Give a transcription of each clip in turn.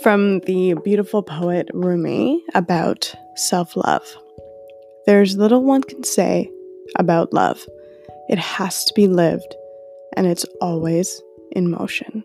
From the beautiful poet Rumi about self-love. There's little one can say about love. It has to be lived, and it's always in motion.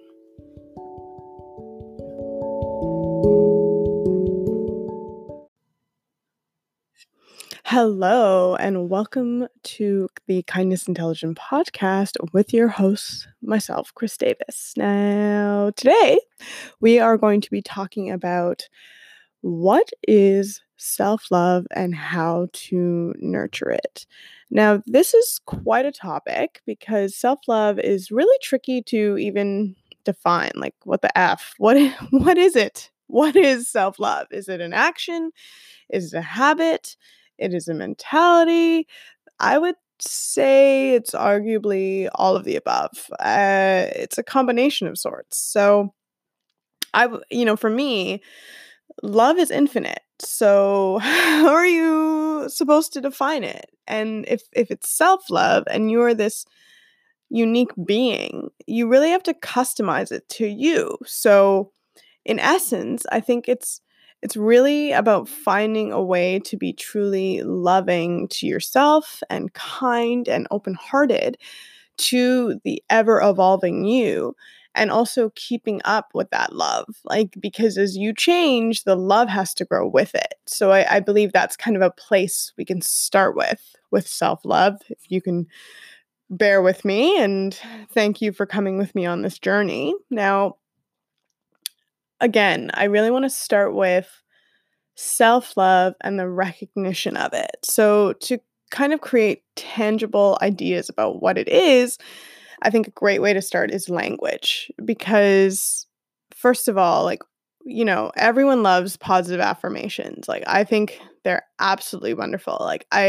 Hello, and welcome to the Kindness Intelligent podcast with your host, myself, Chris Davis. Now, today we are going to be talking about what is self-love and how to nurture it. Now, this is quite a topic because self-love is really tricky to even define. Like, what the F? What is it? What is self-love? Is it an action? Is it a habit? It is a mentality. I would say it's arguably all of the above. It's a combination of sorts. So, for me, love is infinite. So, how are you supposed to define it? And if it's self-love and you're this unique being, you really have to customize it to you. So, in essence, I think it's really about finding a way to be truly loving to yourself and kind and open-hearted to the ever evolving you, and also keeping up with that love. Like, because as you change, the love has to grow with it. So I believe that's kind of a place we can start with self-love. If you can bear with me, and thank you for coming with me on this journey. Now, again, I really want to start with self-love and the recognition of it. So to kind of create tangible ideas about what it is, I think a great way to start is language. Because first of all, everyone loves positive affirmations. Like, I think they're absolutely wonderful.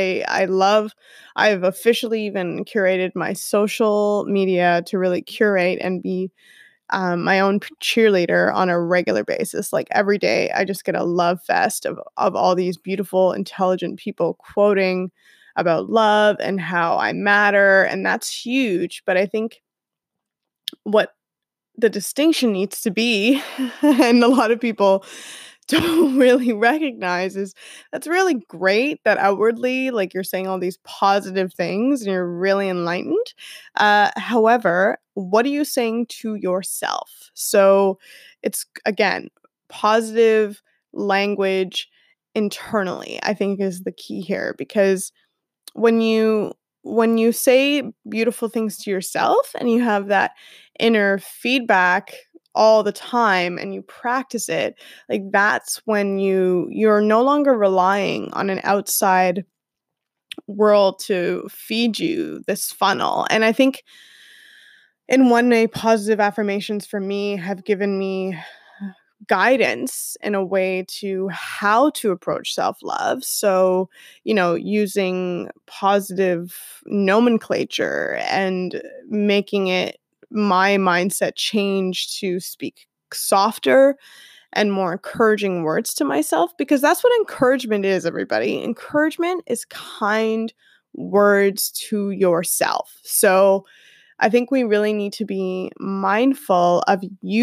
I've officially even curated my social media to really curate and be my own cheerleader on a regular basis. Like, every day, I just get a love fest of all these beautiful, intelligent people quoting about love and how I matter. And that's huge. But I think what the distinction needs to be, and a lot of people don't really recognize, is that's really great that outwardly, like, you're saying all these positive things and you're really enlightened. However, what are you saying to yourself? So it's, again, positive language internally, I think, is the key here. Because when you say beautiful things to yourself and you have that inner feedback all the time and you practice it, like, that's when you're no longer relying on an outside world to feed you this funnel. And I think in one way, positive affirmations for me have given me guidance in a way to how to approach self-love. So, using positive nomenclature and making it my mindset change to speak softer and more encouraging words to myself, because that's what encouragement is, everybody. Encouragement is kind words to yourself. So, I think we really need to be mindful of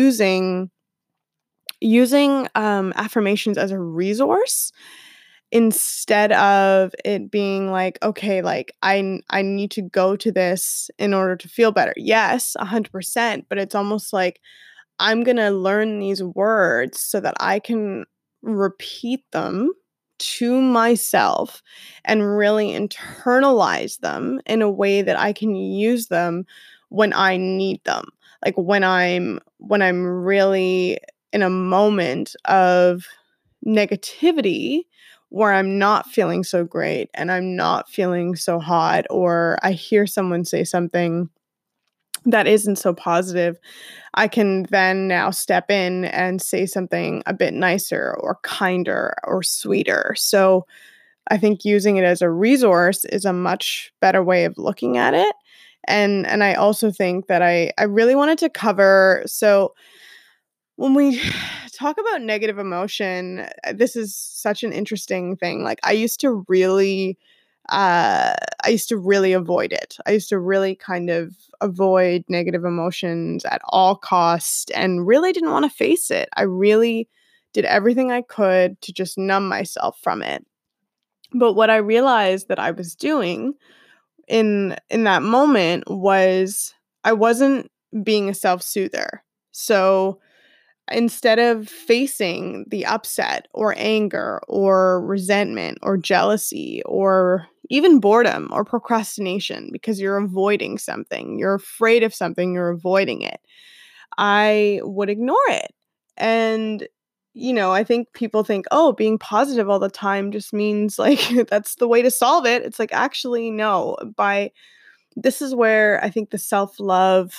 using affirmations as a resource instead of it being like, okay, like, I need to go to this in order to feel better. Yes, 100%, but it's almost like I'm going to learn these words so that I can repeat them to myself and really internalize them in a way that I can use them when I need them. Like, when I'm really in a moment of negativity where I'm not feeling so great and I'm not feeling so hot, or I hear someone say something that isn't so positive, I can then now step in and say something a bit nicer or kinder or sweeter. So I think using it as a resource is a much better way of looking at it. And I also think that I really wanted to cover, so when we talk about negative emotion, this is such an interesting thing. Like, I used to really I used to really avoid it. I used to really kind of avoid negative emotions at all costs and really didn't want to face it. I really did everything I could to just numb myself from it. But what I realized that I was doing in that moment was I wasn't being a self-soother. So instead of facing the upset or anger or resentment or jealousy or even boredom or procrastination because you're avoiding something, you're afraid of something, you're avoiding it, I would ignore it. And, I think people think, oh, being positive all the time just means like that's the way to solve it. It's like, actually, no. This is where I think the self love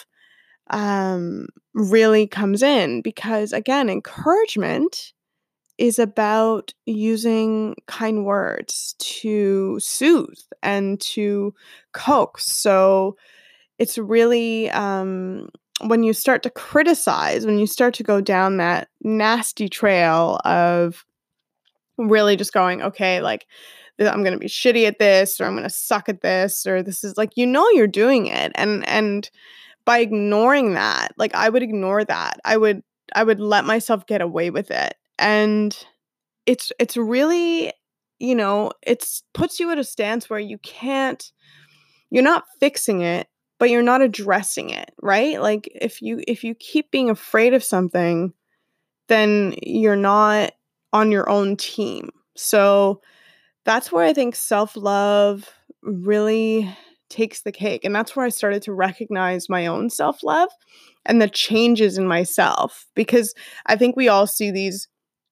really comes in because, again, encouragement is about using kind words to soothe and to coax. So it's really when you start to criticize, when you start to go down that nasty trail of really just going, okay, like I'm going to be shitty at this, or I'm going to suck at this, or this is like, you're doing it. And by ignoring that, like I would ignore that. I would let myself get away with it. And it's really, it's puts you at a stance where you're not fixing it, but you're not addressing it, right? Like if you keep being afraid of something, then you're not on your own team. So that's where I think self-love really takes the cake. And that's where I started to recognize my own self-love and the changes in myself. Because I think we all see these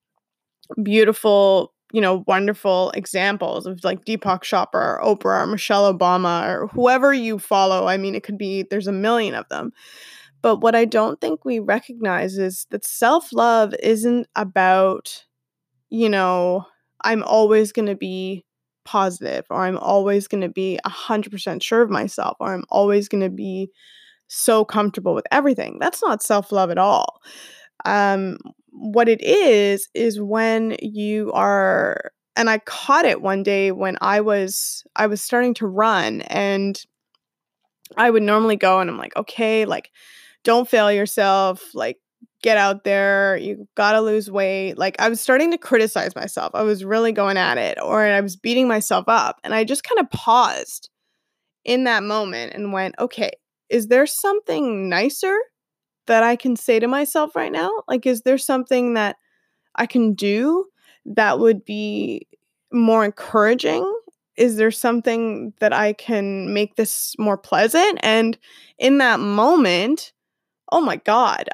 beautiful, wonderful examples of like Deepak Chopra or Oprah or Michelle Obama or whoever you follow. I mean, it could be, there's a million of them. But what I don't think we recognize is that self-love isn't about, you know, I'm always going to be positive, or I'm always going to be 100% sure of myself, or I'm always going to be so comfortable with everything. That's not self-love at all. Um, what it is when you are, and I caught it one day when I was starting to run, and I would normally go and I'm like, okay, like don't fail yourself, like get out there, you gotta lose weight. Like I was starting to criticize myself. I was really going at it, or I was beating myself up. And I just kind of paused in that moment and went, okay, is there something nicer that I can say to myself right now? Like, is there something that I can do that would be more encouraging? Is there something that I can make this more pleasant? And in that moment, oh my god,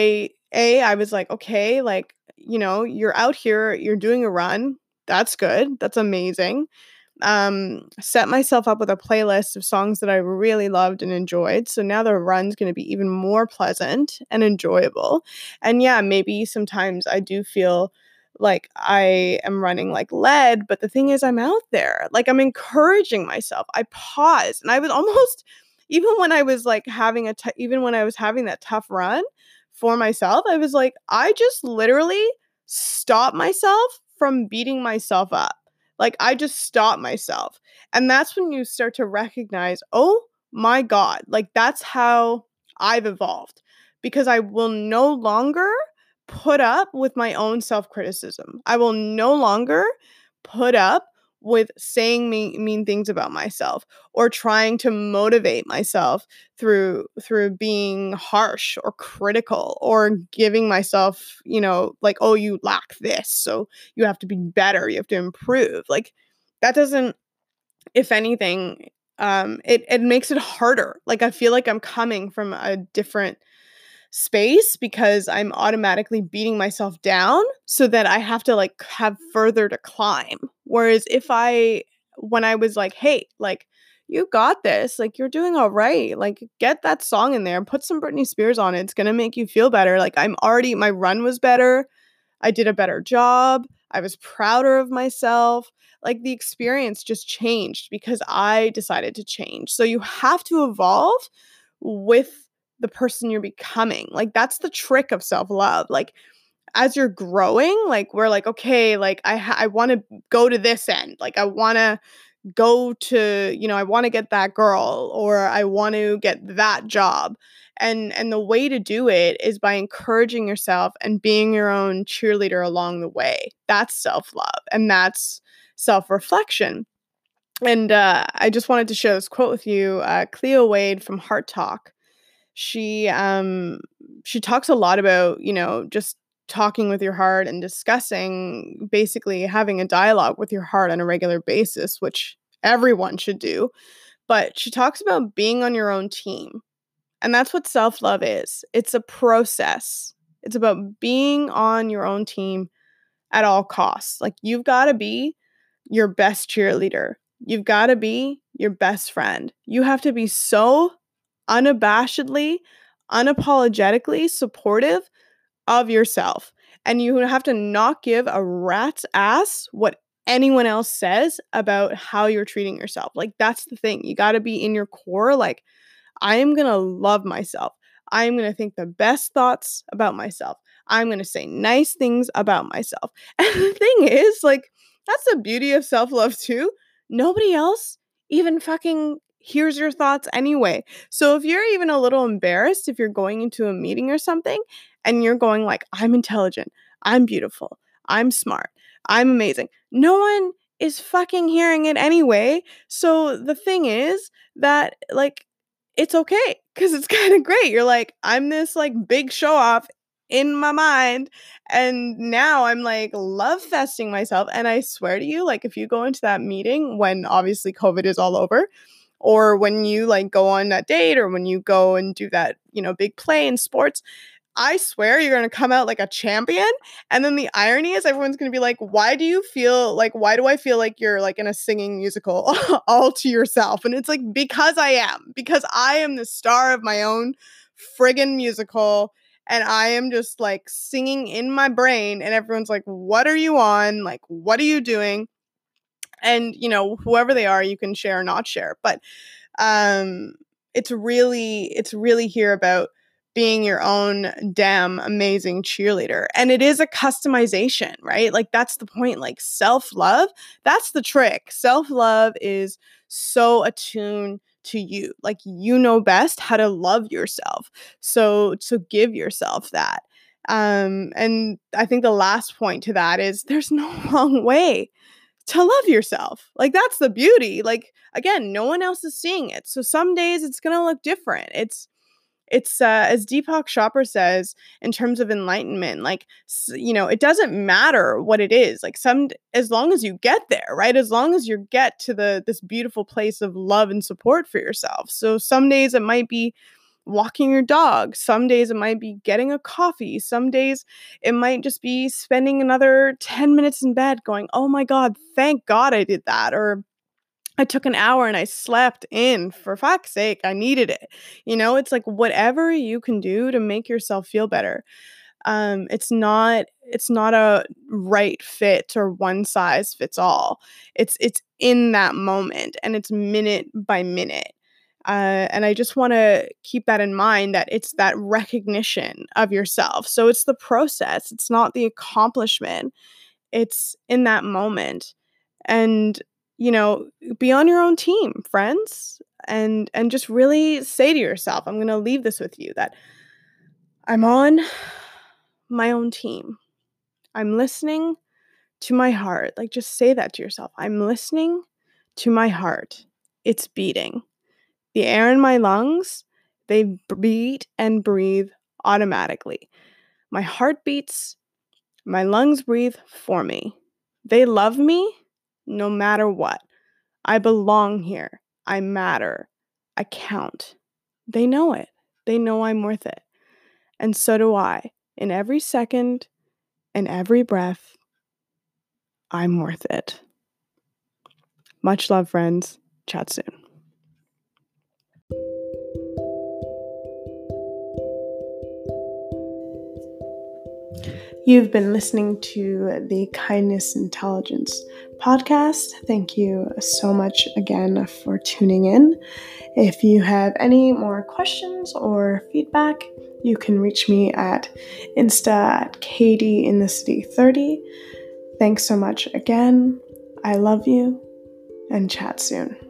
I was like, okay, like, you're out here, you're doing a run. That's good. That's amazing. Set myself up with a playlist of songs that I really loved and enjoyed. So now the run's going to be even more pleasant and enjoyable. And yeah, maybe sometimes I do feel like I am running like lead, but the thing is I'm out there. Like I'm encouraging myself. I pause and I was almost even when I was like even when I was having that tough run for myself, I was like I just literally stopped myself from beating myself up. Like, I just stop myself. And that's when you start to recognize, oh my God, like that's how I've evolved because I will no longer put up with my own self criticism. I will no longer put up with saying mean things about myself or trying to motivate myself through being harsh or critical or giving myself, like, oh, you lack this, so you have to be better, you have to improve. Like that doesn't, if anything, it makes it harder. Like I feel like I'm coming from a different space because I'm automatically beating myself down so that I have to like have further to climb. Whereas when I was like, hey, like you got this, like you're doing all right, like get that song in there, put some Britney Spears on it, it's gonna make you feel better. Like my run was better, I did a better job, I was prouder of myself. Like the experience just changed because I decided to change. So you have to evolve with the person you're becoming. Like that's the trick of self-love. Like as you're growing, like we're like, okay, like I want to go to this end. Like I want to go to, I want to get that girl, or I want to get that job. And the way to do it is by encouraging yourself and being your own cheerleader along the way. That's self-love, and that's self-reflection. And I just wanted to share this quote with you. Cleo Wade from Heart Talk. She talks a lot about, just talking with your heart and discussing, basically having a dialogue with your heart on a regular basis, which everyone should do. But she talks about being on your own team. And that's what self-love is. It's a process. It's about being on your own team at all costs. Like, you've got to be your best cheerleader. You've got to be your best friend. You have to be so unabashedly, unapologetically supportive of yourself. And you have to not give a rat's ass what anyone else says about how you're treating yourself. Like, that's the thing. You got to be in your core, like, I am going to love myself. I am going to think the best thoughts about myself. I'm going to say nice things about myself. And the thing is, like, that's the beauty of self-love too. Nobody else even fucking hears your thoughts anyway. So if you're even a little embarrassed, if you're going into a meeting or something and you're going like, I'm intelligent, I'm beautiful, I'm smart, I'm amazing, no one is fucking hearing it anyway. So the thing is that, like, it's okay, because it's kind of great. You're like, I'm this like big show off in my mind, and now I'm like love festing myself. And I swear to you, like, if you go into that meeting when obviously COVID is all over, or when you like go on that date, or when you go and do that, big play in sports, I swear you're going to come out like a champion. And then the irony is everyone's going to be like, why do I feel like you're like in a singing musical all to yourself? And it's like, because I am the star of my own friggin' musical. And I am just like singing in my brain. And everyone's like, what are you on? Like, what are you doing? And, whoever they are, you can share or not share. But it's really here about being your own damn amazing cheerleader. And it is a customization, right? Like, that's the point. Like, self-love, that's the trick. Self-love is so attuned to you. Like, you know best how to love yourself. So give yourself that. And I think the last point to that is there's no wrong way to love yourself. Like, that's the beauty. Like, again, no one else is seeing it. So some days it's going to look different. It's as Deepak Chopra says, in terms of enlightenment, like, it doesn't matter what it is. Like, as long as you get there, right? As long as you get to this beautiful place of love and support for yourself. So some days it might be walking your dog. Some days it might be getting a coffee. Some days it might just be spending another 10 minutes in bed going, oh my God, thank God I did that. Or I took an hour and I slept in, for fuck's sake, I needed it. It's like, whatever you can do to make yourself feel better. It's not a right fit or one size fits all. It's in that moment, and it's minute by minute. And I just want to keep that in mind, that it's that recognition of yourself. So it's the process. It's not the accomplishment. It's in that moment. And, be on your own team, friends, and just really say to yourself, I'm going to leave this with you, that I'm on my own team. I'm listening to my heart. Like, just say that to yourself. I'm listening to my heart. It's beating. The air in my lungs, they beat and breathe automatically. My heart beats, my lungs breathe for me. They love me no matter what. I belong here. I matter. I count. They know it. They know I'm worth it. And so do I. In every second and every breath, I'm worth it. Much love, friends. Chat soon. You've been listening to the Kindness Intelligence podcast. Thank you so much again for tuning in. If you have any more questions or feedback, you can reach me at Insta at KDInTheCity30. Thanks so much again. I love you. and chat soon.